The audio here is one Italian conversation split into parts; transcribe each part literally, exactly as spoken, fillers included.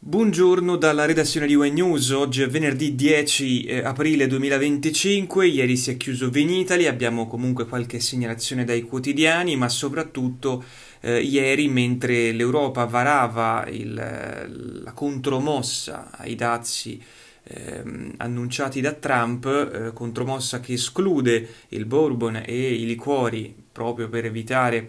Buongiorno dalla redazione di Wine News. Oggi è venerdì dieci eh, aprile duemilaventicinque. Ieri si è chiuso Vinitaly, abbiamo comunque qualche segnalazione dai quotidiani, ma soprattutto eh, ieri, mentre l'Europa varava il, la contromossa ai dazi ehm, annunciati da Trump, eh, contromossa che esclude il bourbon e i liquori proprio per evitare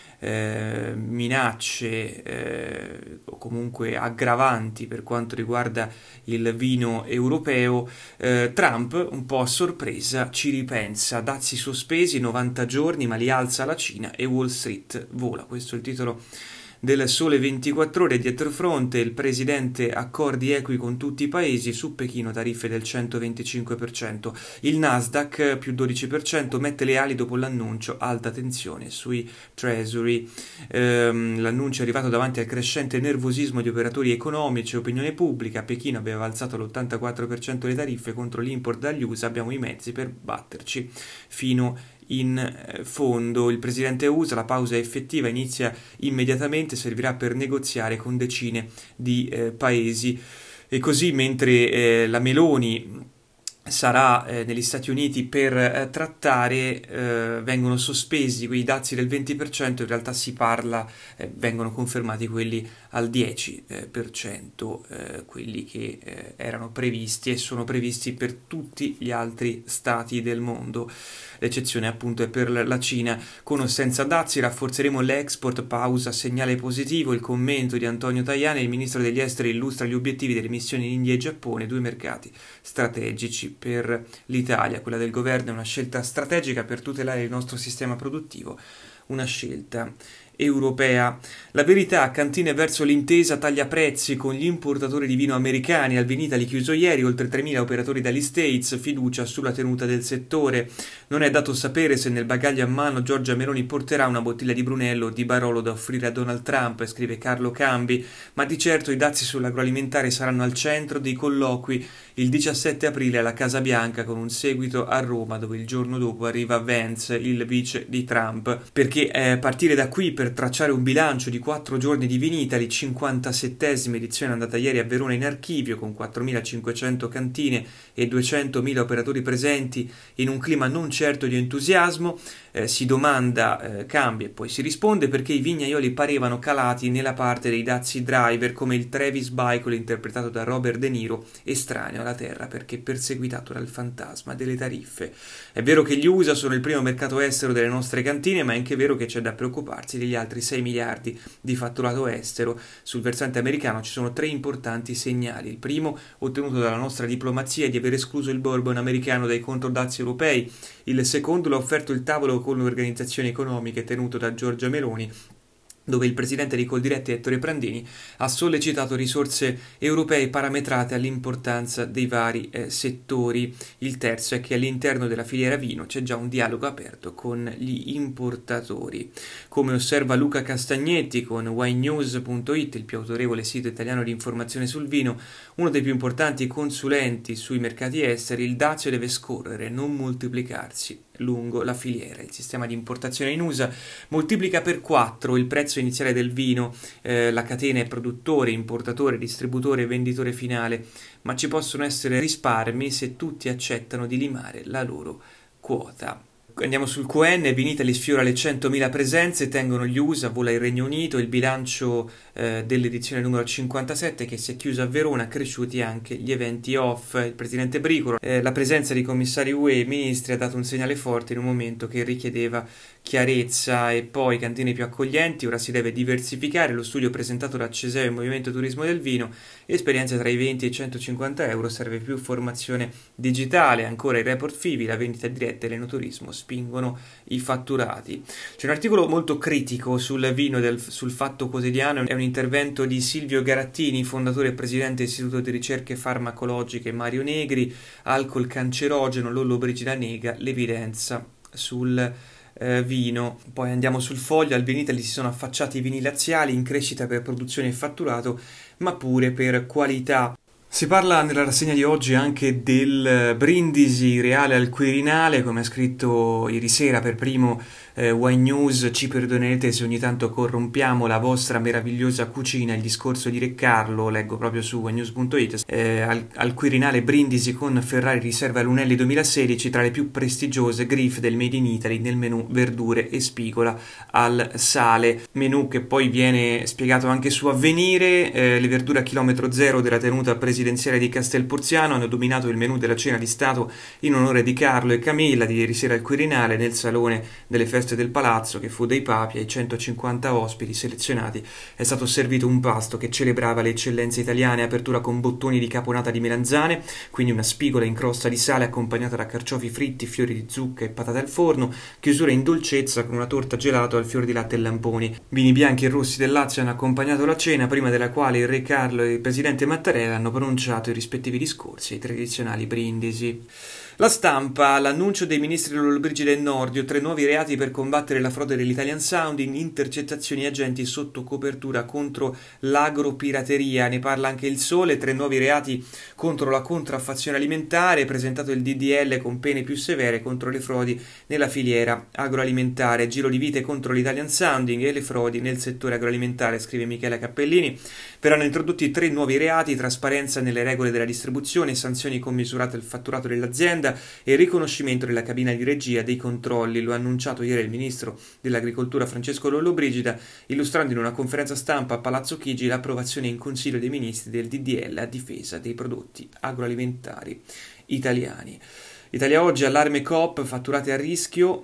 eh, minacce eh, o comunque aggravanti per quanto riguarda il vino europeo. eh, Trump, un po' a sorpresa, ci ripensa: dazi sospesi novanta giorni, ma li alza la Cina e Wall Street vola. Questo è il titolo del Sole ventiquattro Ore. Dietro fronte il presidente: accordi equi con tutti i paesi, su Pechino tariffe del centoventicinque per cento. Il Nasdaq più dodici per cento, mette le ali dopo l'annuncio, alta tensione sui treasury. Ehm, l'annuncio è arrivato davanti al crescente nervosismo di operatori economici e opinione pubblica. Pechino aveva alzato all'ottantaquattro per cento le tariffe contro l'import dagli U S A, abbiamo i mezzi per batterci fino in fondo. Il presidente U S A: la pausa effettiva inizia immediatamente, servirà per negoziare con decine di eh, paesi. E così, mentre eh, la Meloni sarà eh, negli Stati Uniti per eh, trattare, eh, vengono sospesi quei dazi del venti per cento, in realtà si parla, eh, vengono confermati quelli al dieci per cento, eh, quelli che eh, erano previsti e sono previsti per tutti gli altri stati del mondo. L'eccezione appunto è per la Cina. Con o senza dazi rafforzeremo l'export, pausa, segnale positivo. Il commento di Antonio Tajani: il ministro degli esteri illustra gli obiettivi delle missioni in India e Giappone, due mercati strategici per l'Italia. Quella del governo è una scelta strategica per tutelare il nostro sistema produttivo, una scelta europea. La Verità: cantine verso l'intesa, taglia prezzi con gli importatori di vino americani. Al Vinitaly chiuso ieri, oltre tremila operatori dagli States, fiducia sulla tenuta del settore. Non è dato sapere se nel bagaglio a mano Giorgia Meloni porterà una bottiglia di Brunello o di Barolo da offrire a Donald Trump, scrive Carlo Cambi, ma di certo i dazi sull'agroalimentare saranno al centro dei colloqui il diciassette aprile alla Casa Bianca, con un seguito a Roma, dove il giorno dopo arriva Vance, il vice di Trump, perché eh, partire da qui per tracciare un bilancio di quattro giorni di Vinitaly, cinquantasettesima edizione andata ieri a Verona in archivio, con quattromilacinquecento cantine e duecentomila operatori presenti, in un clima non certo di entusiasmo. Eh, si domanda, eh, cambia e poi si risponde: perché i vignaioli parevano calati nella parte dei dazi driver, come il Travis Bickle interpretato da Robert De Niro, estraneo alla terra perché perseguitato dal fantasma delle tariffe. È vero che gli U S A sono il primo mercato estero delle nostre cantine, ma è anche vero che c'è da preoccuparsi degli altri sei miliardi di fatturato estero. Sul versante americano ci sono tre importanti segnali. Il primo, ottenuto dalla nostra diplomazia, è di aver escluso il bourbon americano dai controdazi europei. Il secondo l'ha offerto il tavolo con le organizzazioni economiche tenuto da Giorgia Meloni, dove il presidente di Coldiretti, Ettore Prandini, ha sollecitato risorse europee parametrate all'importanza dei vari eh, settori. Il terzo è che all'interno della filiera vino c'è già un dialogo aperto con gli importatori. Come osserva Luca Castagnetti con wine news punto it, il più autorevole sito italiano di informazione sul vino, uno dei più importanti consulenti sui mercati esteri, il dazio deve scorrere, non moltiplicarsi lungo la filiera. Il sistema di importazione in U S A moltiplica per quattro il prezzo iniziale del vino, eh, la catena è produttore, importatore, distributore e venditore finale, ma ci possono essere risparmi se tutti accettano di limare la loro quota. Andiamo sul Q N. Vinitaly sfiora le centomila presenze, tengono gli U S A, vola il Regno Unito. Il bilancio eh, dell'edizione numero cinquantasette, che si è chiusa a Verona, cresciuti anche gli eventi off. Il presidente Bricolo: eh, la presenza di commissari U E e ministri ha dato un segnale forte in un momento che richiedeva chiarezza. E poi cantine più accoglienti, ora si deve diversificare. Lo studio presentato da Ceseo e Movimento Turismo del Vino: esperienze tra i venti e i centocinquanta euro, serve più formazione digitale. Ancora il report F I V I: la vendita diretta e l'enoturismo spingono i fatturati. C'è un articolo molto critico sul vino del, sul Fatto Quotidiano, è un intervento di Silvio Garattini, fondatore e presidente dell'Istituto di Ricerche Farmacologiche Mario Negri. Alcol cancerogeno, Lollobrigida nega l'evidenza sul eh, vino. Poi andiamo sul Foglio. Al Vinitaly si sono affacciati i vini laziali, in crescita per produzione e fatturato, ma pure per qualità. Si parla nella rassegna di oggi anche del Brindisi Reale al Quirinale, come ha scritto ieri sera per primo eh, Wine News. Ci perdonerete se ogni tanto corrompiamo la vostra meravigliosa cucina, il discorso di Re Carlo, leggo proprio su winenews punto it. Eh, al, al Quirinale brindisi con Ferrari riserva Lunelli duemilasedici, tra le più prestigiose griffe del Made in Italy nel menù verdure e spigola al sale, menù che poi viene spiegato anche su Avvenire. Eh, le verdure a chilometro zero della tenuta presidenziale di Castelporziano hanno dominato il menù della cena di Stato in onore di Carlo e Camilla di ieri sera al Quirinale. Nel salone delle feste del palazzo, che fu dei papi, ai centocinquanta ospiti selezionati è stato servito un pasto che celebrava le eccellenze italiane: apertura con bottoni di caponata di melanzane, quindi una spigola in crosta di sale accompagnata da carciofi fritti, fiori di zucca e patate al forno, chiusura in dolcezza con una torta gelato al fior di latte e lamponi. Vini bianchi e rossi del Lazio hanno accompagnato la cena, prima della quale il Re Carlo e il presidente Mattarella hanno pronunciato i rispettivi discorsi e i tradizionali brindisi. La Stampa: l'annuncio dei ministri Lollobrigida e Nordio, tre nuovi reati per combattere la frode dell'Italian Sounding, intercettazioni agenti sotto copertura contro l'agropirateria. Ne parla anche Il Sole: tre nuovi reati contro la contraffazione alimentare, presentato il D D L con pene più severe contro le frodi nella filiera agroalimentare. Giro di vite contro l'Italian Sounding e le frodi nel settore agroalimentare, scrive Michela Cappellini. Verranno introdotti tre nuovi reati: trasparenza nelle regole della distribuzione, sanzioni commisurate al fatturato dell'azienda e il riconoscimento della cabina di regia dei controlli. Lo ha annunciato ieri il ministro dell'Agricoltura Francesco Lollobrigida, illustrando in una conferenza stampa a Palazzo Chigi l'approvazione in Consiglio dei Ministri del D D L a difesa dei prodotti agroalimentari italiani. Italia Oggi: allarme Coop, fatturate a rischio.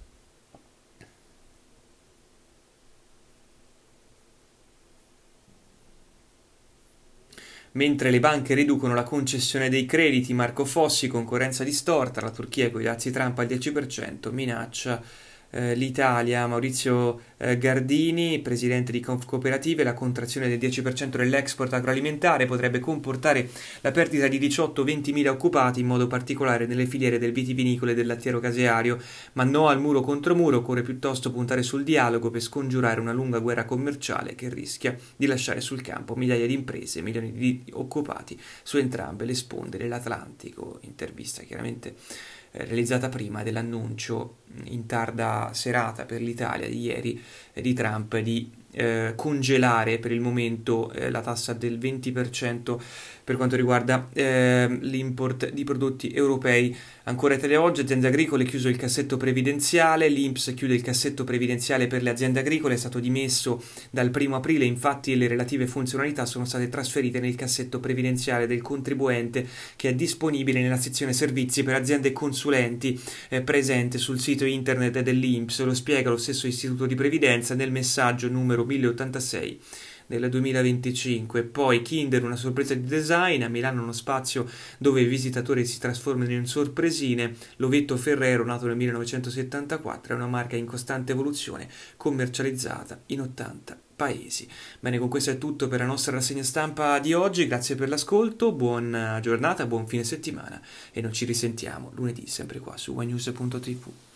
Mentre le banche riducono la concessione dei crediti, Marco Fossi: concorrenza distorta, la Turchia con i dazi Trump al dieci per cento, minaccia eh, l'Italia. Maurizio eh, Gardini, presidente di Confcooperative: la contrazione del dieci per cento dell'export agroalimentare potrebbe comportare la perdita di diciotto venti mila occupati, in modo particolare nelle filiere del vitivinicolo e del lattiero caseario. Ma no al muro contro muro, occorre piuttosto puntare sul dialogo per scongiurare una lunga guerra commerciale che rischia di lasciare sul campo migliaia di imprese e milioni di occupati su entrambe le sponde dell'Atlantico. Intervista chiaramente eh, realizzata prima dell'annuncio in tarda serata per l'Italia di ieri eh, di Trump di eh, congelare per il momento eh, la tassa del venti per cento per quanto riguarda eh, l'import di prodotti europei. Ancora Italia Oggi: aziende agricole, chiuso il cassetto previdenziale, l'I N P S chiude il cassetto previdenziale per le aziende agricole, è stato dimesso dal primo aprile, infatti le relative funzionalità sono state trasferite nel cassetto previdenziale del contribuente, che è disponibile nella sezione servizi per aziende consulenti eh, presente sul sito internet dell'I N P S. Lo spiega lo stesso istituto di previdenza nel messaggio numero mille ottantasei del duemilaventicinque. Poi Kinder, una sorpresa di design, a Milano uno spazio dove i visitatori si trasformano in sorpresine. L'ovetto Ferrero, nato nel millenovecentosettantaquattro, è una marca in costante evoluzione, commercializzata in ottanta paesi. Bene, con questo è tutto per la nostra rassegna stampa di oggi. Grazie per l'ascolto, buona giornata, buon fine settimana e noi ci risentiamo lunedì sempre qua su winenews punto tivù.